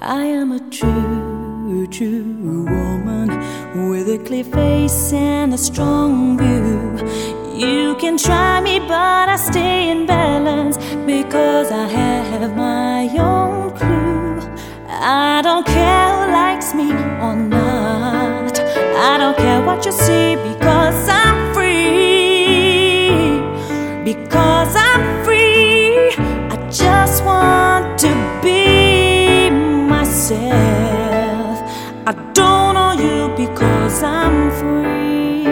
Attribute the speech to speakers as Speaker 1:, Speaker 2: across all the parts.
Speaker 1: I am a true, true woman with a clear face and a strong view. You can try me, but I stay in balance because I have my own clue. I don't care who likes me or not. I don't care what you see because I'm free. Because I'm free, I just want to be myself. I don't know you because I'm free.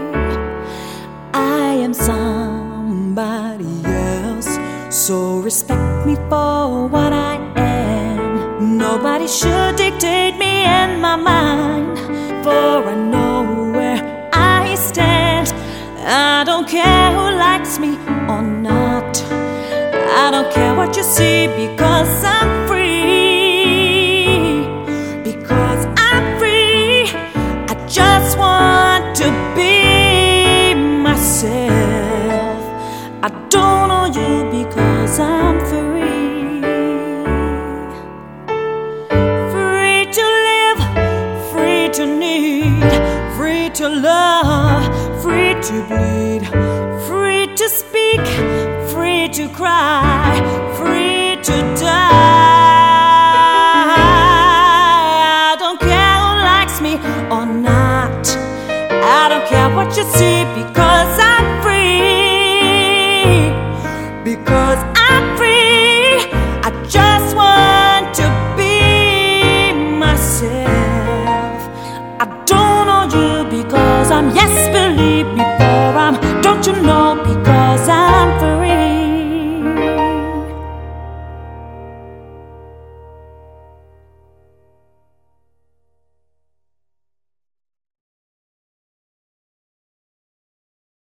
Speaker 1: I am somebody else, so respect me for what I am. Nobody should dictate me and my mind, for I know where I stand. I don't care who likes me or not. I don't care what you see because I'm free. Because I'm free, I just want to be myself. I don't know you because I'm free. Free to live, free to need, free to love, free to bleed, free to speak, free to cry, free to die. I don't care who likes me or not. I don't care what you see because I'm free. Because I'm free, I just want to be myself. I don't know you because I'm, yes, believe me, for I'm, don't you know